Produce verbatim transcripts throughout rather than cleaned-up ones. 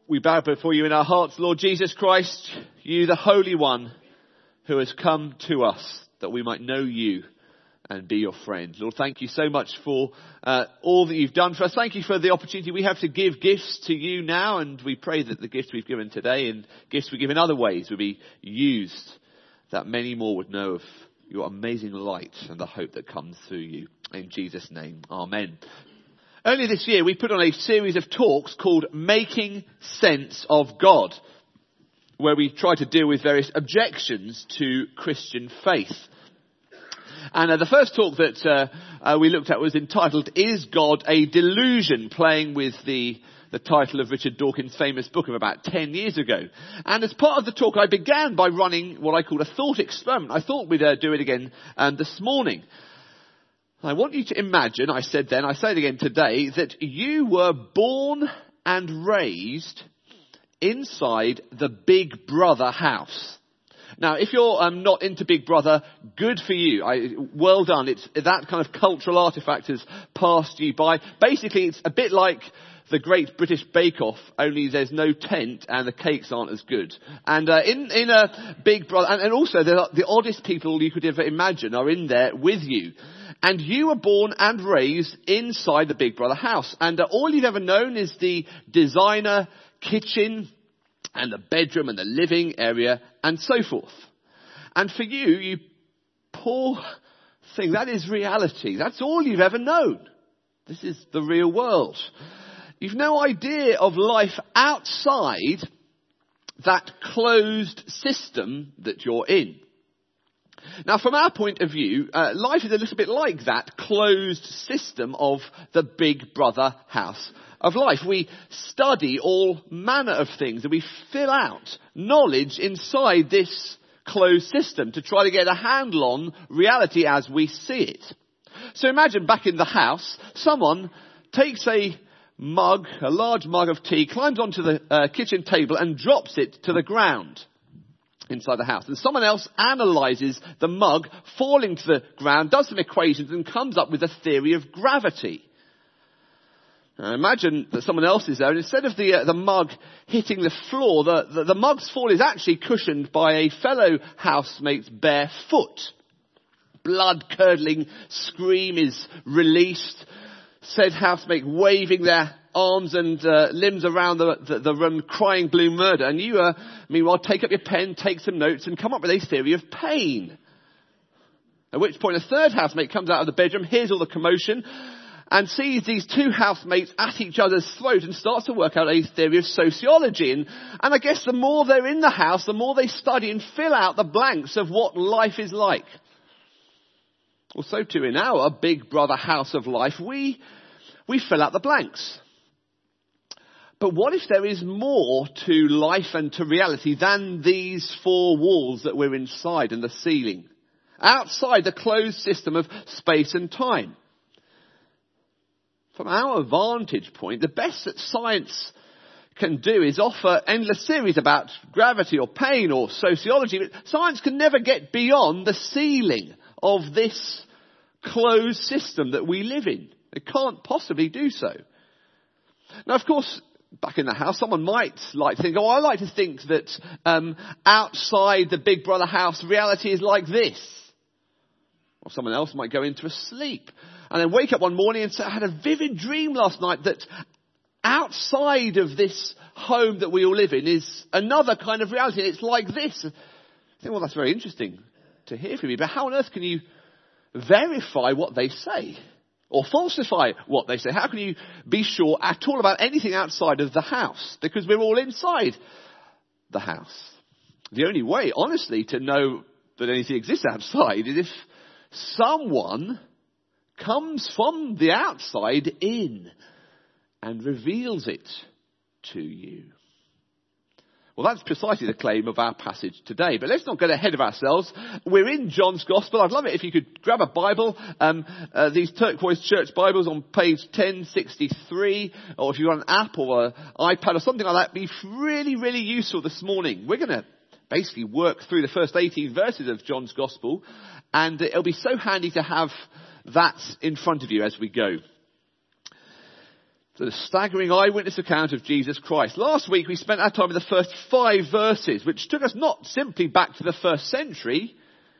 We bow before you in our hearts, Lord Jesus Christ, you the Holy One who has come to us that we might know you and be your friend. Lord, thank you so much for uh, all that you've done for us. Thank you for the opportunity we have to give gifts to you now, and we pray that the gifts we've given today and gifts we give in other ways will be used, that many more would know of your amazing light and the hope that comes through you. In Jesus' name, amen. Earlier this year, we put on a series of talks called Making Sense of God, where we try to deal with various objections to Christian faith. And uh, the first talk that uh, uh, we looked at was entitled, Is God a Delusion? Playing with the, the title of Richard Dawkins' famous book of about ten years ago. And as part of the talk, I began by running what I called a thought experiment. I thought we'd uh, do it again um, this morning. I want you to imagine, I said then, I say it again today, that you were born and raised inside the Big Brother house. Now, if you're um, not into Big Brother, good for you. I, well done. It's that kind of cultural artifact has passed you by. Basically, it's a bit like the Great British Bake Off, only there's no tent and the cakes aren't as good. And uh, in in a Big Brother, and, and also the, the oddest people you could ever imagine are in there with you. And you were born and raised inside the Big Brother house. And uh, all you've ever known is the designer kitchen and the bedroom and the living area and so forth. And for you, you poor thing, that is reality. That's all you've ever known. This is the real world. You've no idea of life outside that closed system that you're in. Now, from our point of view, uh, life is a little bit like that closed system of the Big Brother house of life. We study all manner of things and we fill out knowledge inside this closed system to try to get a handle on reality as we see it. So imagine back in the house, someone takes a mug, a large mug of tea, climbs onto the uh, kitchen table and drops it to the ground inside the house. And someone else analyzes the mug falling to the ground, does some equations and comes up with a theory of gravity. Now imagine that someone else is there, and instead of the uh, the mug hitting the floor, the, the, the mug's fall is actually cushioned by a fellow housemate's bare foot. Blood-curdling scream is released. Said housemate waving their arms and uh, limbs around the, the, the room, crying blue murder. And you, uh, meanwhile, take up your pen, take some notes, and come up with a theory of pain. At which point a third housemate comes out of the bedroom, hears all the commotion, and sees these two housemates at each other's throat and starts to work out a theory of sociology. And, and I guess the more they're in the house, the more they study and fill out the blanks of what life is like. Well, so too in our Big Brother house of life, we, we fill out the blanks. But what if there is more to life and to reality than these four walls that we're inside and the ceiling? Outside the closed system of space and time. From our vantage point, the best that science can do is offer endless theories about gravity or pain or sociology. But science can never get beyond the ceiling of this closed system that we live in. It can't possibly do so. Now, of course, back in the house, someone might like to think, oh, I like to think that um, outside the Big Brother house, reality is like this. Or someone else might go into a sleep and then wake up one morning and say, I had a vivid dream last night that outside of this home that we all live in is another kind of reality. And it's like this. I think, well, that's very interesting to hear from you. But how on earth can you verify what they say? Or falsify what they say? How can you be sure at all about anything outside of the house? Because we're all inside the house. The only way, honestly, to know that anything exists outside is if someone comes from the outside in and reveals it to you. Well, that's precisely the claim of our passage today. But let's not get ahead of ourselves. We're in John's Gospel. I'd love it if you could grab a Bible, um, uh, these turquoise church Bibles on page ten sixty-three, or if you've got an app or an iPad or something like that, be really, really useful this morning. We're going to basically work through the first eighteen verses of John's Gospel, and it'll be so handy to have that in front of you as we go. So the staggering eyewitness account of Jesus Christ. Last week we spent our time with the first five verses, which took us not simply back to the first century,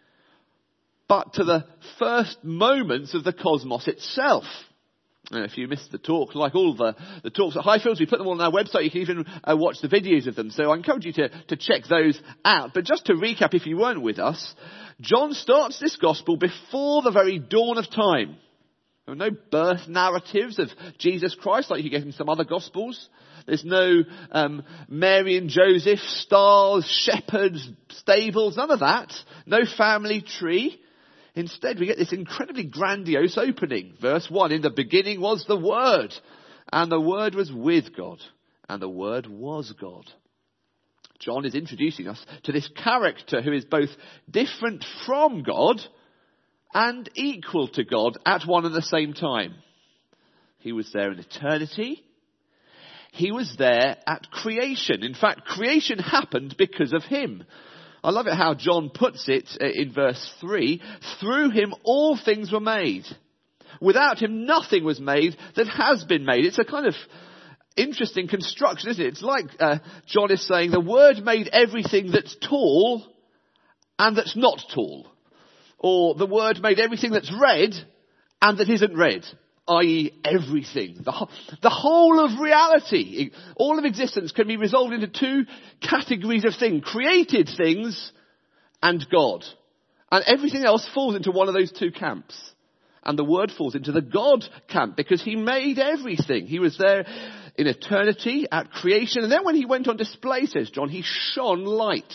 but to the first moments of the cosmos itself. And if you missed the talk, like all the, the talks at Highfields, we put them all on our website. You can even uh, watch the videos of them. So I encourage you to, to check those out. But just to recap, if you weren't with us, John starts this gospel before the very dawn of time. There are no birth narratives of Jesus Christ like you get in some other gospels. There's no um, Mary and Joseph, stars, shepherds, stables, none of that. No family tree. Instead, we get this incredibly grandiose opening. Verse one, in the beginning was the Word, and the Word was with God, and the Word was God. John is introducing us to this character who is both different from God and equal to God at one and the same time. He was there in eternity. He was there at creation. In fact, creation happened because of him. I love it how John puts it in verse three. Through him all things were made. Without him nothing was made that has been made. It's a kind of interesting construction, isn't it? It's like uh, John is saying the Word made everything that's tall and that's not tall. Or the Word made everything that's red and that isn't red, that is everything. The, the whole of reality, all of existence can be resolved into two categories of things. Created things and God. And everything else falls into one of those two camps. And the Word falls into the God camp because he made everything. He was there in eternity at creation. And then when he went on display, says John, he shone light.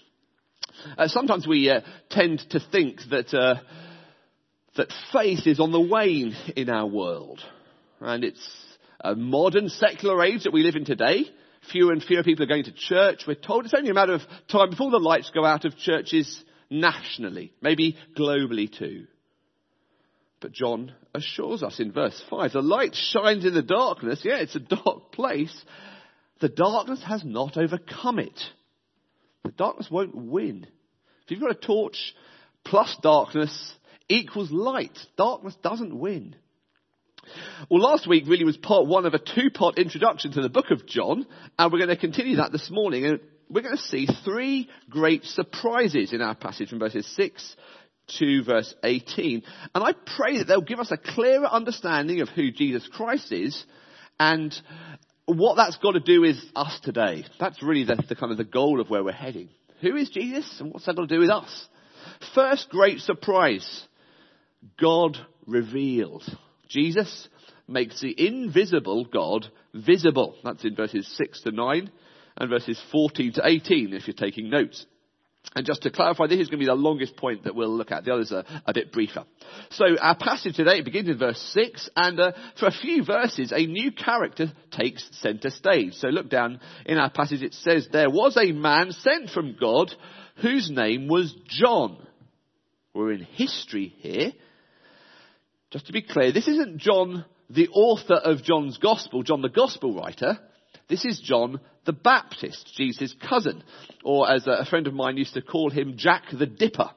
Uh, sometimes we uh, tend to think that uh, that faith is on the wane in our world. And it's a modern secular age that we live in today. Fewer and fewer people are going to church. We're told it's only a matter of time before the lights go out of churches nationally, maybe globally too. But John assures us in verse five, the light shines in the darkness. Yeah, it's a dark place. The darkness has not overcome it. The darkness won't win. If you've got a torch plus darkness equals light, darkness doesn't win. Well, last week really was part one of a two-part introduction to the book of John, and we're going to continue that this morning. And we're going to see three great surprises in our passage from verses six to verse eighteen. And I pray that they'll give us a clearer understanding of who Jesus Christ is and what that's got to do with us today. That's really the, the kind of the goal of where we're heading. Who is Jesus and what's that got to do with us? First great surprise. God revealed. Jesus makes the invisible God visible. That's in verses six to nine and verses fourteen to eighteen if you're taking notes. And just to clarify, this is going to be the longest point that we'll look at. The others are a bit briefer. So our passage today begins in verse six, and uh, for a few verses, a new character takes centre stage. So look down in our passage. It says, there was a man sent from God whose name was John. We're in history here. Just to be clear, this isn't John, the author of John's Gospel, John the Gospel writer. This is John the Baptist, Jesus' cousin, or as a friend of mine used to call him, Jack the Dipper.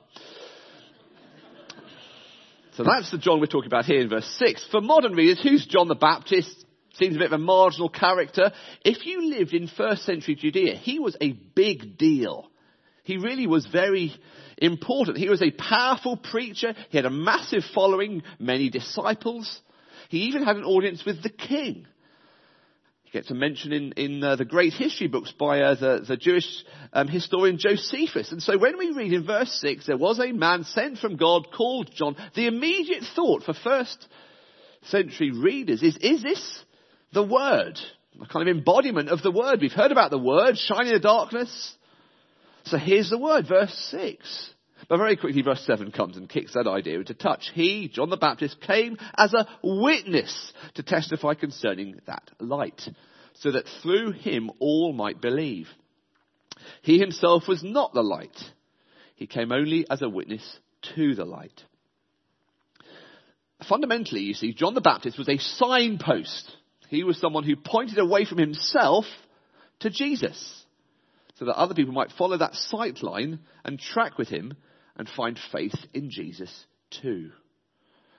So that's the John we're talking about here in verse six. For modern readers, who's John the Baptist? Seems a bit of a marginal character. If you lived in first century Judea, he was a big deal. He really was very important. He was a powerful preacher. He had a massive following, many disciples. He even had an audience with the king. He gets a mention in, in uh, the great history books by uh, the, the Jewish um, historian Josephus. And so when we read in verse six, there was a man sent from God called John, the immediate thought for first century readers is, is this the Word? A kind of embodiment of the Word. We've heard about the Word, shining in the darkness. So here's the Word, verse six. But very quickly, verse seven comes and kicks that idea into touch. He, John the Baptist, came as a witness to testify concerning that light, so that through him all might believe. He himself was not the light. He came only as a witness to the light. Fundamentally, you see, John the Baptist was a signpost. He was someone who pointed away from himself to Jesus, so that other people might follow that sight line and track with him and find faith in Jesus too.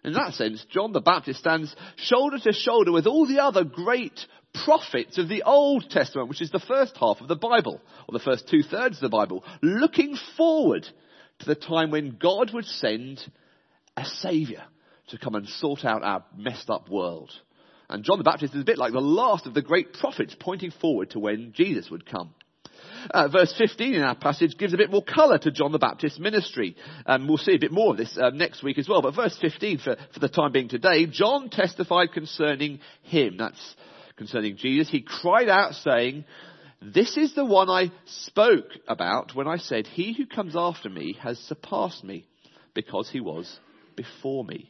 In that sense, John the Baptist stands shoulder to shoulder with all the other great prophets of the Old Testament, which is the first half of the Bible, or the first two thirds of the Bible, looking forward to the time when God would send a saviour to come and sort out our messed up world. And John the Baptist is a bit like the last of the great prophets, pointing forward to when Jesus would come. Uh, verse fifteen in our passage gives a bit more colour to John the Baptist's ministry. And we'll see a bit more of this uh, next week as well. But verse fifteen, for, for the time being today, John testified concerning him. That's concerning Jesus. He cried out saying, "This is the one I spoke about when I said, he who comes after me has surpassed me, because he was before me."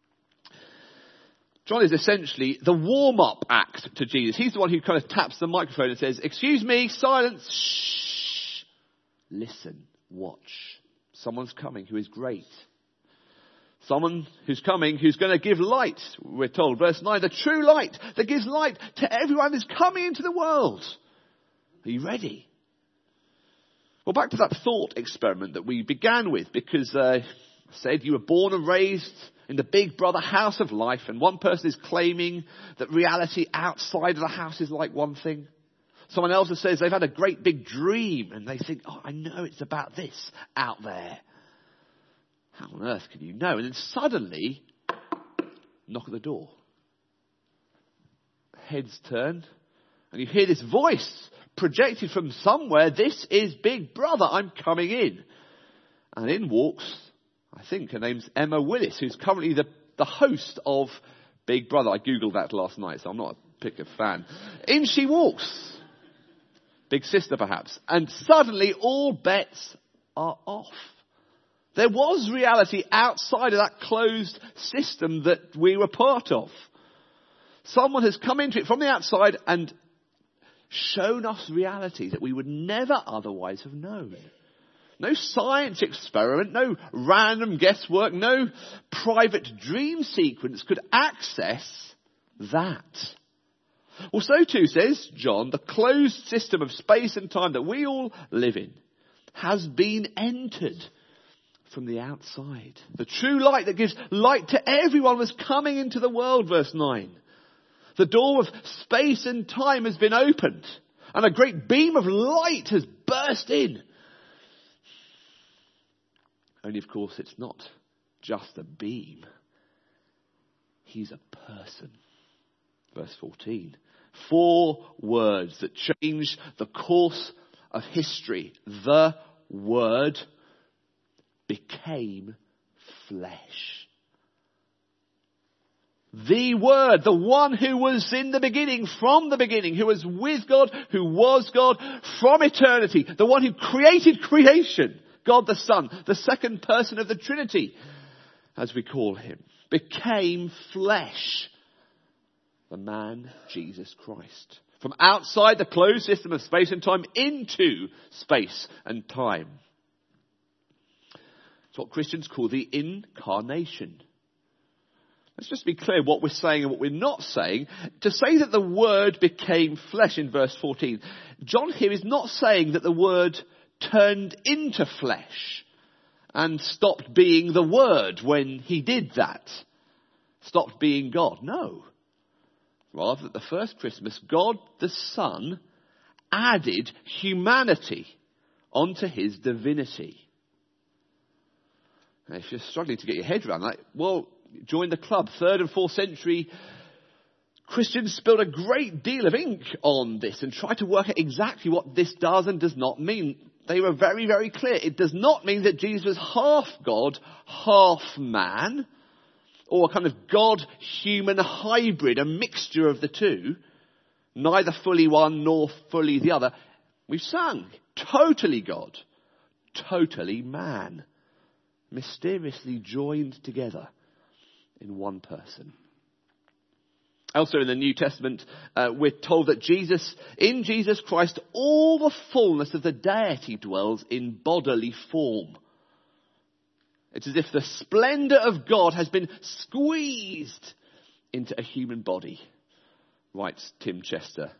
John is essentially the warm-up act to Jesus. He's the one who kind of taps the microphone and says, "Excuse me, silence, shh, listen, watch. Someone's coming who is great. Someone who's coming who's going to give light," we're told. Verse nine, the true light that gives light to everyone who's coming into the world. Are you ready? Well, back to that thought experiment that we began with, because uh, I said you were born and raised in the Big Brother house of life, and one person is claiming that reality outside of the house is like one thing. Someone else says they've had a great big dream, and they think, "Oh, I know it's about this out there." How on earth can you know? And then suddenly, knock at the door. Heads turn, and you hear this voice projected from somewhere. "This is Big Brother. I'm coming in." And in walks, I think her name's Emma Willis, who's currently the, the host of Big Brother. I googled that last night, so I'm not a particular fan. In she walks. Big sister, perhaps. And suddenly all bets are off. There was reality outside of that closed system that we were part of. Someone has come into it from the outside and shown us reality that we would never otherwise have known. No science experiment, no random guesswork, no private dream sequence could access that. Well, so too, says John, the closed system of space and time that we all live in has been entered from the outside. The true light that gives light to everyone was coming into the world, verse nine. The door of space and time has been opened, and a great beam of light has burst in. Only, of course, it's not just a beam. He's a person. Verse fourteen. Four words that change the course of history. The Word became flesh. The Word, the one who was in the beginning, from the beginning, who was with God, who was God from eternity, the one who created creation. God the Son, the second person of the Trinity, as we call him, became flesh. The man, Jesus Christ. From outside the closed system of space and time into space and time. It's what Christians call the incarnation. Let's just be clear what we're saying and what we're not saying. To say that the Word became flesh in verse fourteen, John here is not saying that the Word turned into flesh and stopped being the Word when he did that. Stopped being God. No. Rather, at the first Christmas, God the Son added humanity onto his divinity. Now, if you're struggling to get your head around that, well, join the club. Third and fourth century Christians spilled a great deal of ink on this and tried to work out exactly what this does and does not mean. They were very, very clear. It does not mean that Jesus was half God, half man, or a kind of God-human hybrid, a mixture of the two, neither fully one nor fully the other. We've sung, totally God, totally man, mysteriously joined together in one person. Elsewhere in the New Testament, uh, we're told that Jesus, in Jesus Christ, all the fullness of the deity dwells in bodily form. It's as if the splendour of God has been squeezed into a human body, writes Tim Chester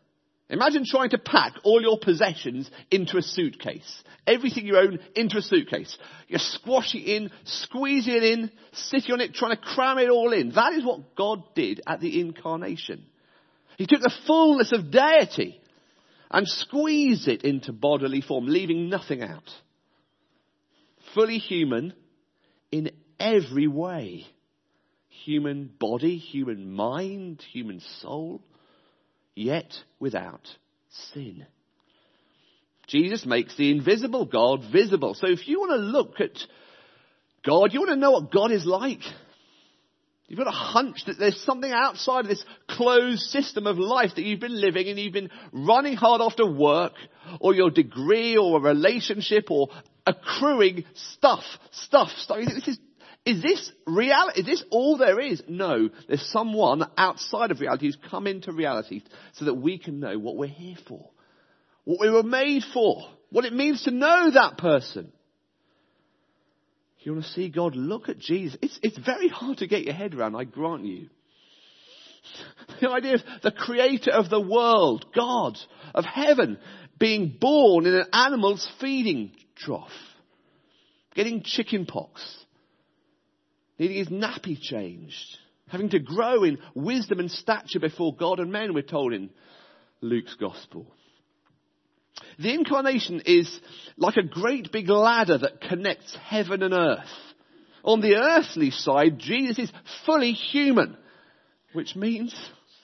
Imagine trying to pack all your possessions into a suitcase. Everything you own into a suitcase. You squash it in, squeeze it in, sitting on it, trying to cram it all in. That is what God did at the incarnation. He took the fullness of deity and squeezed it into bodily form, leaving nothing out. Fully human in every way. Human body, human mind, human soul. Yet without sin. Jesus makes the invisible God visible. So if you want to look at God, you want to know what God is like. You've got a hunch that there's something outside of this closed system of life that you've been living, and you've been running hard after work or your degree or a relationship or accruing stuff, stuff, stuff. You think this is Is this reality? Is this all there is? No. There's someone outside of reality who's come into reality so that we can know what we're here for. What we were made for. What it means to know that person. If you want to see God, look at Jesus. It's, it's very hard to get your head around, I grant you. The idea of the creator of the world, God of heaven, being born in an animal's feeding trough. Getting chicken pox. Needing his nappy changed. Having to grow in wisdom and stature before God and men, we're told in Luke's Gospel. The incarnation is like a great big ladder that connects heaven and earth. On the earthly side, Jesus is fully human. Which means,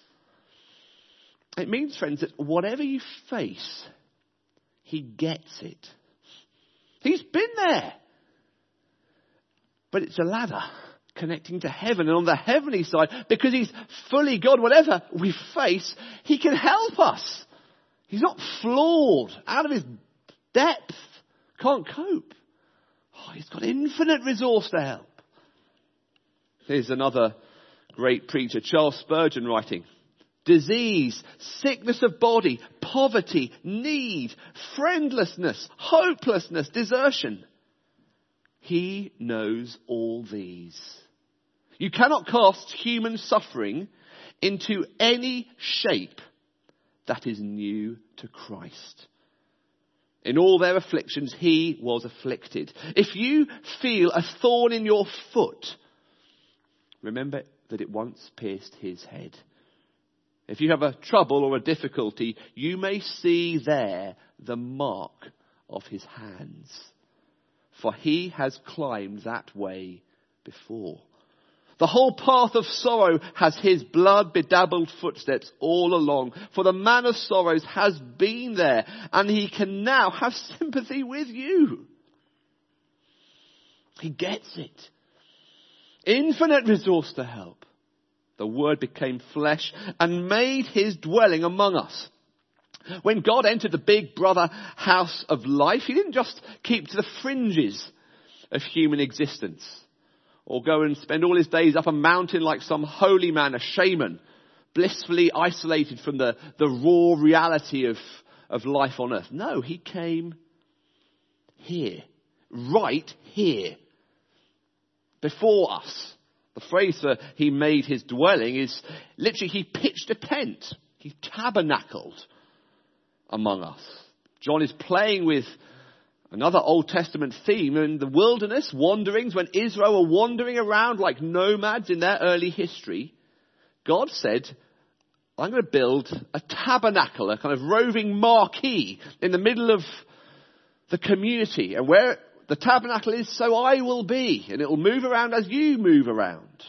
it means, friends, that whatever you face, he gets it. He's been there. But it's a ladder connecting to heaven. And on the heavenly side, because he's fully God, whatever we face, he can help us. He's not flawed, out of his depth, can't cope. Oh, he's got infinite resource to help. Here's another great preacher, Charles Spurgeon, writing. Disease, sickness of body, poverty, need, friendlessness, hopelessness, desertion. He knows all these. You cannot cast human suffering into any shape that is new to Christ. In all their afflictions, he was afflicted. If you feel a thorn in your foot, remember that it once pierced his head. If you have a trouble or a difficulty, you may see there the mark of his hands. For he has climbed that way before. The whole path of sorrow has his blood-bedabbled footsteps all along. For the man of sorrows has been there, and he can now have sympathy with you. He gets it. Infinite resource to help. The Word became flesh and made his dwelling among us. When God entered the big brother house of life, he didn't just keep to the fringes of human existence or go and spend all his days up a mountain like some holy man, a shaman, blissfully isolated from the, the raw reality of, of life on earth. No, he came here, right here, before us. The phrase for he made his dwelling is literally he pitched a tent. He tabernacled among us. John is playing with another Old Testament theme in the wilderness wanderings. When Israel were wandering around like nomads in their early history, God said, I'm going to build a tabernacle, a kind of roving marquee in the middle of the community. And where the tabernacle is, so I will be. And it will move around as you move around.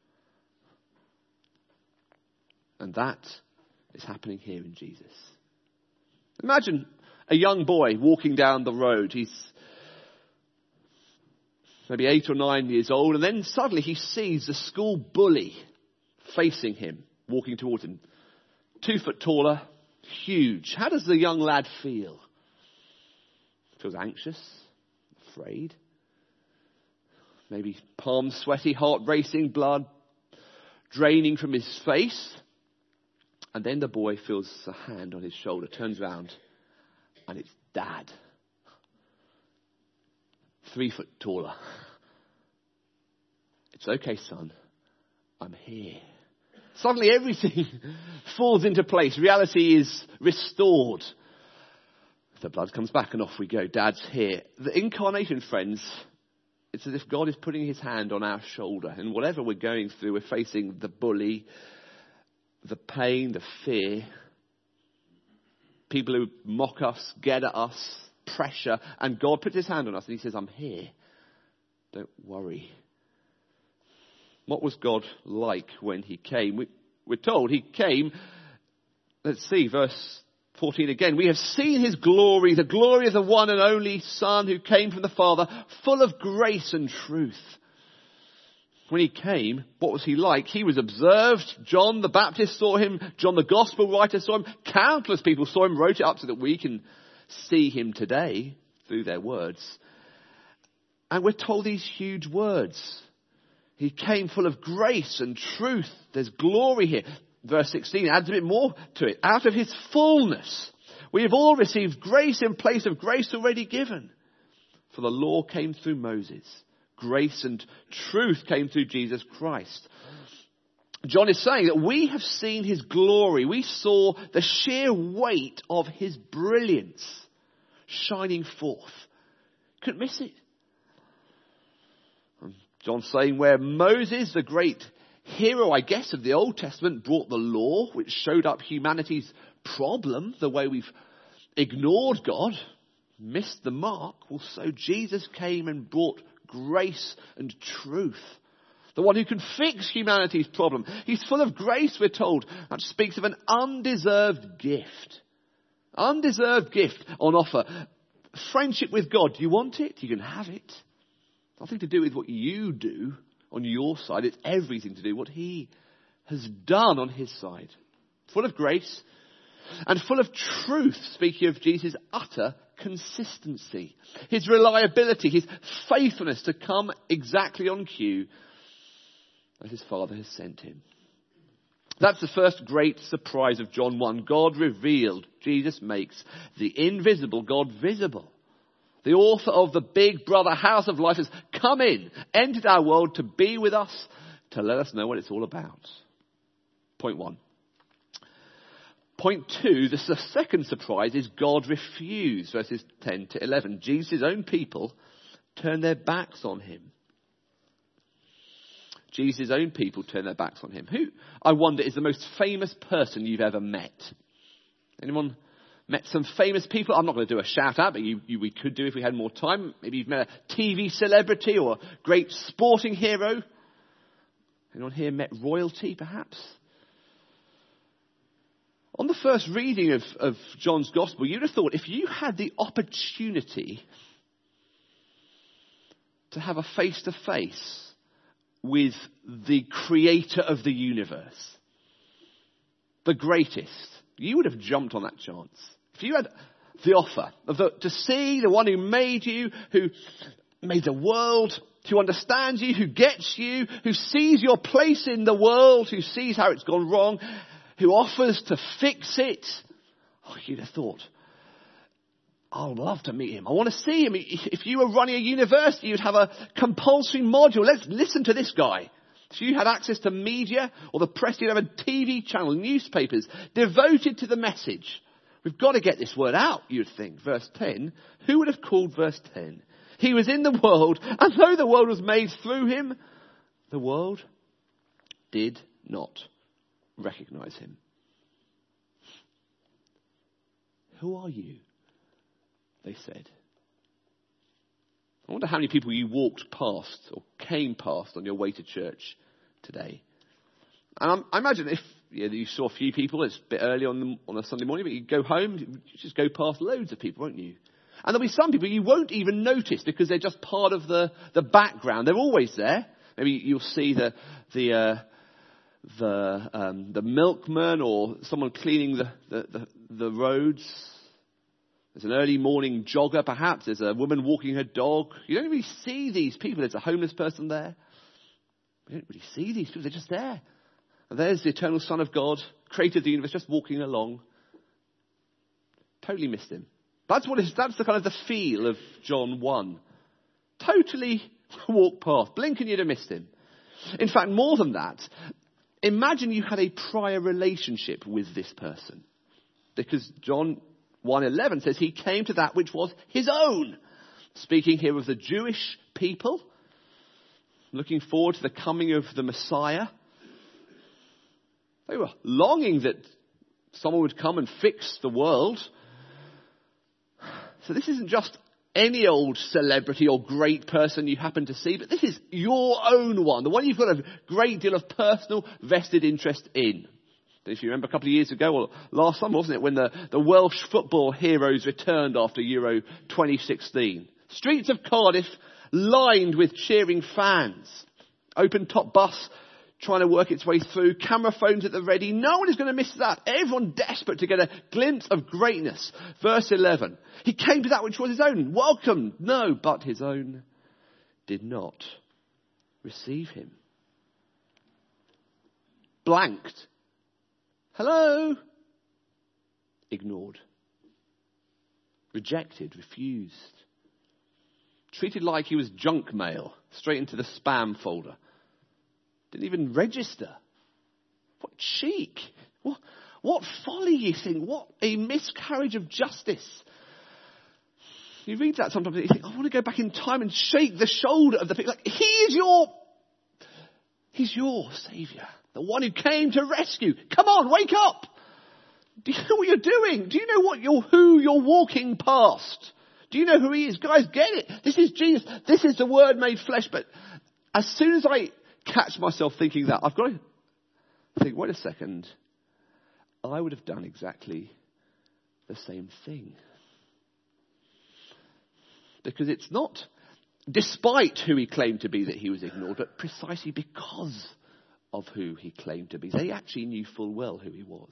And that is happening here in Jesus. Imagine a young boy walking down the road. He's maybe eight or nine years old. And then suddenly he sees the school bully facing him, walking towards him. Two foot taller, huge. How does the young lad feel? Feels anxious, afraid. Maybe palms sweaty, heart racing, blood draining from his face. And then the boy feels a hand on his shoulder, turns around, and it's Dad. Three foot taller. It's okay, son. I'm here. Suddenly everything falls into place. Reality is restored. The blood comes back and off we go. Dad's here. The incarnation, friends, it's as if God is putting his hand on our shoulder. And whatever we're going through, we're facing the bully, the pain, the fear, people who mock us, get at us, pressure. And God puts his hand on us and he says, I'm here. Don't worry. What was God like when he came? We, we're told he came. Let's see, verse fourteen again. We have seen his glory, the glory of the one and only Son who came from the Father, full of grace and truth. When he came, what was he like? He was observed. John the Baptist saw him. John the Gospel writer saw him. Countless people saw him, wrote it up so that we can see him today through their words. And we're told these huge words. He came full of grace and truth. There's glory here. Verse sixteen adds a bit more to it. Out of his fullness, we have all received grace in place of grace already given. For the law came through Moses. Grace and truth came through Jesus Christ. John is saying that we have seen his glory. We saw the sheer weight of his brilliance shining forth. Couldn't miss it. John's saying where Moses, the great hero, I guess, of the Old Testament, brought the law, which showed up humanity's problem, the way we've ignored God, missed the mark. Well, so Jesus came and brought grace and truth. The one who can fix humanity's problem. He's full of grace, we're told. That speaks of an undeserved gift. Undeserved gift on offer. Friendship with God. Do you want it? You can have it. Nothing to do with what you do on your side. It's everything to do with what he has done on his side. Full of grace and full of truth, speaking of Jesus' utter consistency. His reliability, his faithfulness to come exactly on cue as his Father has sent him. That's the first great surprise of John one. God revealed. Jesus makes the invisible God visible. The author of the Big Brother House of Life has come in, entered our world to be with us, to let us know what it's all about. Point one. Point two, the second surprise is God refused, verses ten to eleven. Jesus' own people turn their backs on him. Jesus' own people turn their backs on him. Who, I wonder, is the most famous person you've ever met? Anyone met some famous people? I'm not going to do a shout out, but you, you, we could do if we had more time. Maybe you've met a T V celebrity or a great sporting hero. Anyone here met royalty, perhaps? On the first reading of, of John's Gospel, you'd have thought if you had the opportunity to have a face-to-face with the creator of the universe, the greatest, you would have jumped on that chance. If you had the offer of the, to see the one who made you, who made the world, who understands you, who gets you, who sees your place in the world, who sees how it's gone wrong, who offers to fix it, oh, you'd have thought, I'd love to meet him. I want to see him. If you were running a university, you'd have a compulsory module. Let's listen to this guy. If you had access to media or the press, you'd have a T V channel, newspapers devoted to the message. We've got to get this word out, you'd think. Verse ten. Who would have called verse ten? He was in the world, and though the world was made through him, the world did not recognize him. Who are you? They said. I wonder how many people you walked past or came past on your way to church today. And I imagine if yeah, you saw a few people, it's a bit early on, the, on a Sunday morning, but you go home, you just go past loads of people, won't you? And there'll be some people you won't even notice because they're just part of the, the background. They're always there. Maybe you'll see the the uh, the um, the milkman or someone cleaning the, the, the, the roads. There's an early morning jogger, perhaps. There's a woman walking her dog. You don't really see these people. There's a homeless person there. You don't really see these people. They're just there. And there's the eternal Son of God, creator of the universe, just walking along. Totally missed him. That's what is. That's the kind of the feel of John one. Totally walked past. Blink and you'd have missed him. In fact, more than that, imagine you had a prior relationship with this person. Because John one eleven says he came to that which was his own. Speaking here of the Jewish people, looking forward to the coming of the Messiah. They were longing that someone would come and fix the world. So this isn't just any old celebrity or great person you happen to see, but this is your own one, the one you've got a great deal of personal vested interest in. If you remember a couple of years ago, or last summer, wasn't it, when the, the Welsh football heroes returned after Euro twenty sixteen. Streets of Cardiff lined with cheering fans. Open top bus trying to work its way through. Camera phones at the ready. No one is going to miss that. Everyone desperate to get a glimpse of greatness. Verse eleven. He came to that which was his own. Welcome. No, but his own did not receive him. Blanked. Hello? Ignored. Rejected. Refused. Treated like he was junk mail. Straight into the spam folder. Didn't even register. What cheek. What, what folly, you think. What a miscarriage of justice. You read that sometimes and you think, I want to go back in time and shake the shoulder of the people. Like, he is your, he's your saviour. The one who came to rescue. Come on, wake up. Do you know what you're doing? Do you know what you're, who you're walking past? Do you know who he is? Guys, get it. This is Jesus. This is the Word made flesh. But as soon as I catch myself thinking that, I've got to think, wait a second. I would have done exactly the same thing. Because it's not despite who he claimed to be that he was ignored, but precisely because of who he claimed to be. They actually knew full well who he was.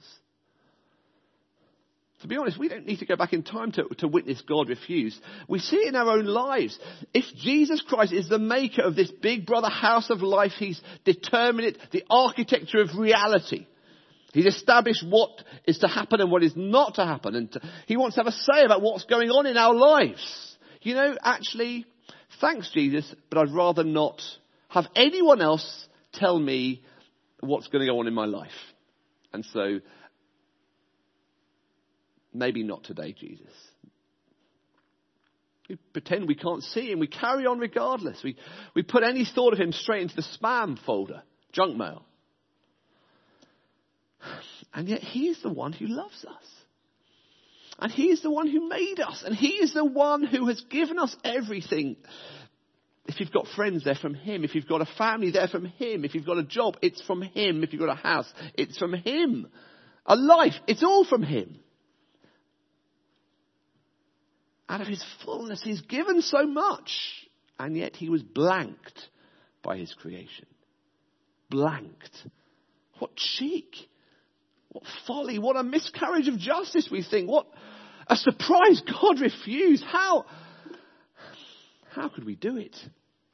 To be honest, we don't need to go back in time to, to witness God refuse. We see it in our own lives. If Jesus Christ is the maker of this big brother house of life, he's determined it, the architecture of reality. He's established what is to happen and what is not to happen. And to, he wants to have a say about what's going on in our lives. You know, actually, thanks Jesus, but I'd rather not have anyone else tell me what's going to go on in my life. And so, maybe not today, Jesus. We pretend we can't see him. We carry on regardless. We, we put any thought of him straight into the spam folder, junk mail. And yet he is the one who loves us. And he is the one who made us. And he is the one who has given us everything. If you've got friends, they're from him. If you've got a family, they're from him. If you've got a job, it's from him. If you've got a house, it's from him. A life, it's all from him. Out of his fullness, he's given so much. And yet he was blanked by his creation. Blanked. What cheek. What folly. What a miscarriage of justice, we think. What a surprise God refused. How, how could we do it?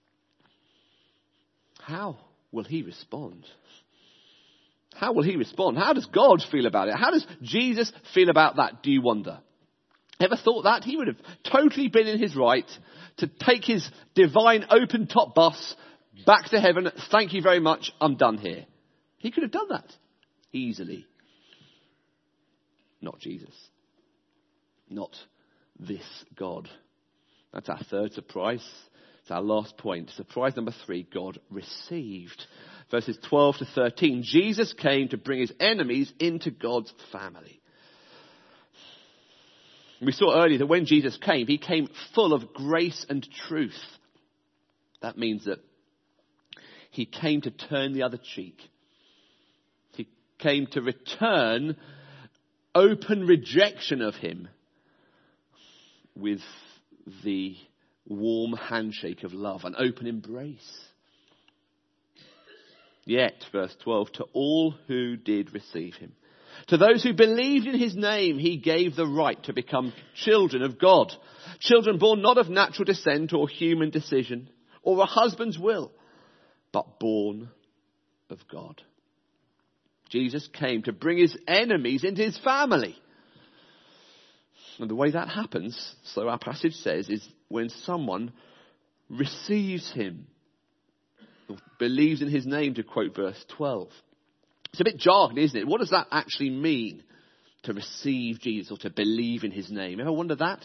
How will he respond? How will he respond? How does God feel about it? How does Jesus feel about that, do you wonder? Ever thought that? He would have totally been in his right to take his divine open top bus back to heaven. Thank you very much. I'm done here. He could have done that easily. Not Jesus. Not this God. That's our third surprise. It's our last point. Surprise number three, God received. Verses twelve to thirteen. Jesus came to bring his enemies into God's family. We saw earlier that when Jesus came, he came full of grace and truth. That means that he came to turn the other cheek. He came to return open rejection of him with the warm handshake of love, an open embrace. Yet, verse twelve, to all who did receive him, to those who believed in his name, he gave the right to become children of God. Children born not of natural descent or human decision or a husband's will, but born of God. Jesus came to bring his enemies into his family. And the way that happens, so our passage says, is when someone receives him, or believes in his name, to quote verse twelve. It's a bit jargon, isn't it? What does that actually mean, to receive Jesus or to believe in his name? Ever wonder that?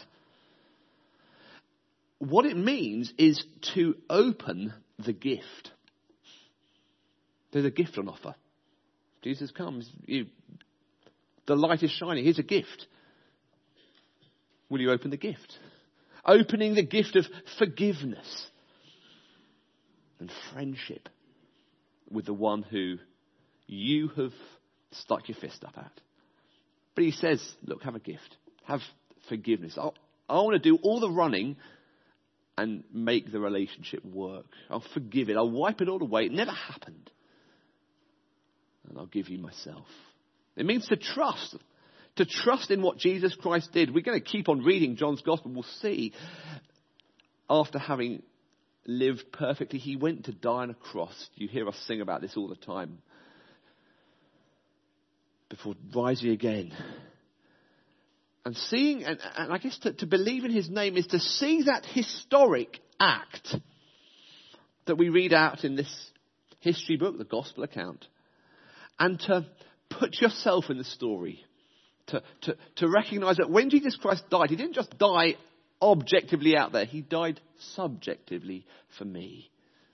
What it means is to open the gift. There's a gift on offer. Jesus comes. You, the light is shining. Here's a gift. Will you open the gift? Opening the gift of forgiveness and friendship with the one who you have stuck your fist up at. But he says, look, have a gift. Have forgiveness. I'll, I want to do all the running and make the relationship work. I'll forgive it. I'll wipe it all away. It never happened. And I'll give you myself. It means to trust. To trust in what Jesus Christ did. We're going to keep on reading John's Gospel. We'll see. After having lived perfectly, he went to die on a cross. You hear us sing about this all the time. Before rising again. And seeing, and, and I guess to, to believe in his name is to see that historic act that we read out in this history book, the Gospel account. And to put yourself in the story. To, to, to recognize that when Jesus Christ died, he didn't just die objectively out there. He died subjectively for me.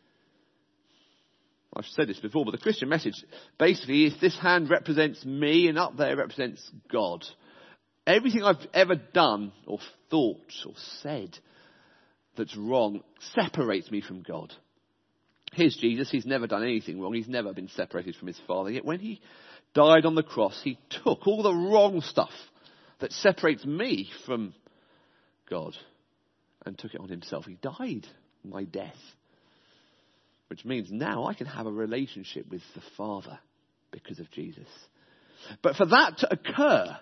I've said this before, but the Christian message basically is this hand represents me and up there represents God. Everything I've ever done or thought or said that's wrong separates me from God. Here's Jesus. He's never done anything wrong. He's never been separated from his Father. Yet when he died on the cross, he took all the wrong stuff that separates me from God and took it on himself. He died my death. Which means now I can have a relationship with the Father because of Jesus. But for that to occur,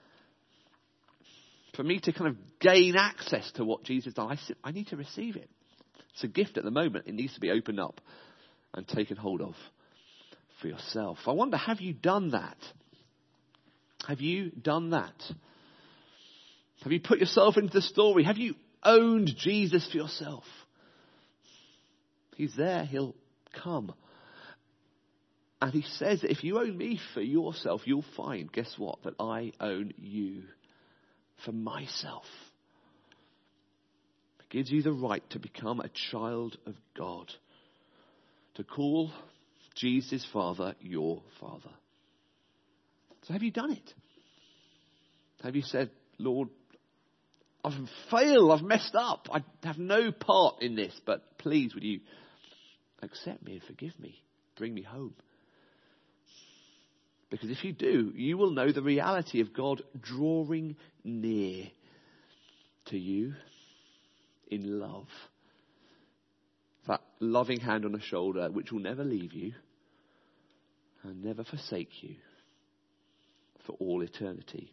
for me to kind of gain access to what Jesus done, I, I need to receive it. It's a gift at the moment. It needs to be opened up and taken hold of for yourself. I wonder, have you done that? Have you done that? Have you put yourself into the story? Have you owned Jesus for yourself? He's there. He'll come. And he says that if you own me for yourself, you'll find, guess what? That I own you for myself. It gives you the right to become a child of God. To call Jesus' Father your Father. So have you done it? Have you said, Lord, I've failed, I've messed up, I have no part in this, but please would you accept me and forgive me, bring me home? Because if you do, you will know the reality of God drawing near to you in love. That loving hand on the shoulder which will never leave you and never forsake you for all eternity.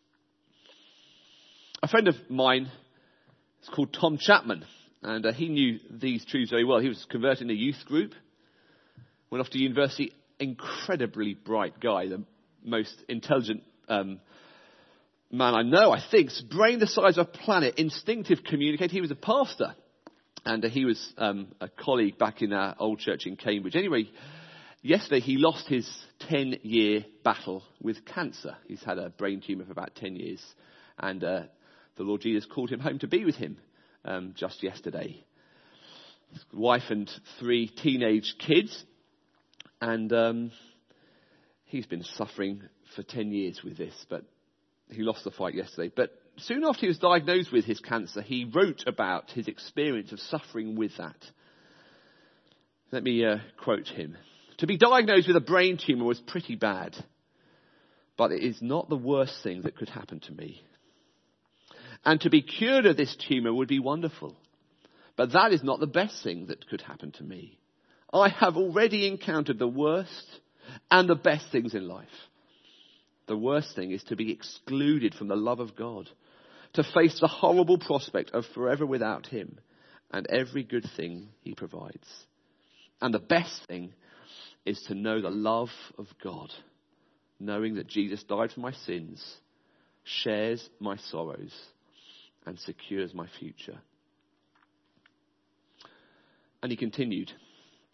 A friend of mine is called Tom Chapman, and uh, he knew these truths very well. He was converted in a youth group, went off to university, incredibly bright guy, the most intelligent um, man I know, I think. Brain the size of a planet, instinctive communicator. He was a pastor, and uh, he was um, a colleague back in our old church in Cambridge. Anyway, yesterday he lost his ten-year battle with cancer. He's had a brain tumour for about ten years, and uh, the Lord Jesus called him home to be with him um, just yesterday. His wife and three teenage kids. And um, he's been suffering for ten years with this, but he lost the fight yesterday. But soon after he was diagnosed with his cancer, he wrote about his experience of suffering with that. Let me uh, quote him. To be diagnosed with a brain tumour was pretty bad, but it is not the worst thing that could happen to me. And to be cured of this tumour would be wonderful, but that is not the best thing that could happen to me. I have already encountered the worst and the best things in life. The worst thing is to be excluded from the love of God, to face the horrible prospect of forever without him and every good thing he provides. And the best thing is to know the love of God, knowing that Jesus died for my sins, shares my sorrows, and secures my future. And he continued,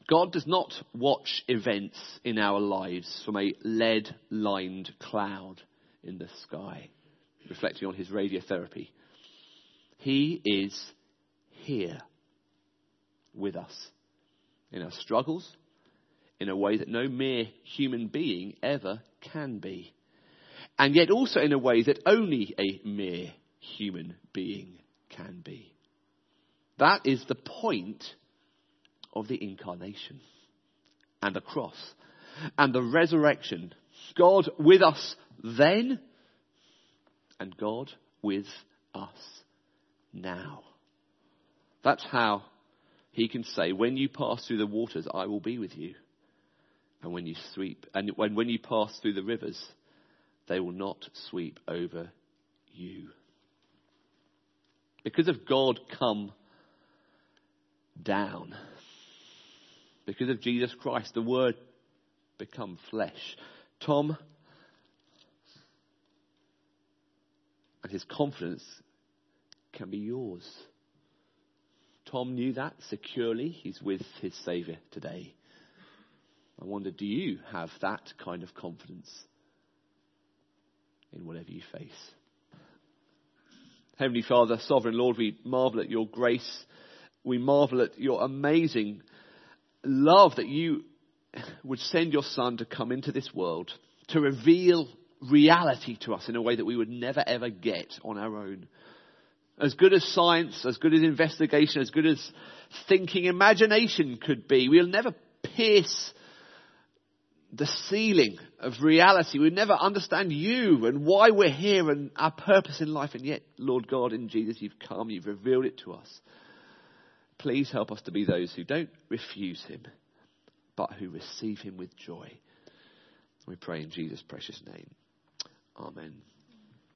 God does not watch events in our lives from a lead-lined cloud in the sky, reflecting on his radiotherapy. He is here with us in our struggles, in a way that no mere human being ever can be. And yet also in a way that only a mere human being can be. That is the point of the incarnation and the cross and the resurrection. God with us then and God with us now. That's how he can say, when you pass through the waters, I will be with you. And when you sweep, and when, when you pass through the rivers, they will not sweep over you. Because of God come down, because of Jesus Christ, the Word become flesh. Tom and his confidence can be yours. Tom knew that securely. He's with his Saviour today. I wonder, do you have that kind of confidence in whatever you face? Heavenly Father, Sovereign Lord, we marvel at your grace. We marvel at your amazing love that you would send your Son to come into this world, to reveal reality to us in a way that we would never ever get on our own. As good as science, as good as investigation, as good as thinking, imagination could be, we'll never pierce the ceiling of reality. We'll never understand you and why we're here and our purpose in life. And yet, Lord God, in Jesus, you've come, you've revealed it to us. Please help us to be those who don't refuse him, but who receive him with joy. We pray in Jesus' precious name. Amen.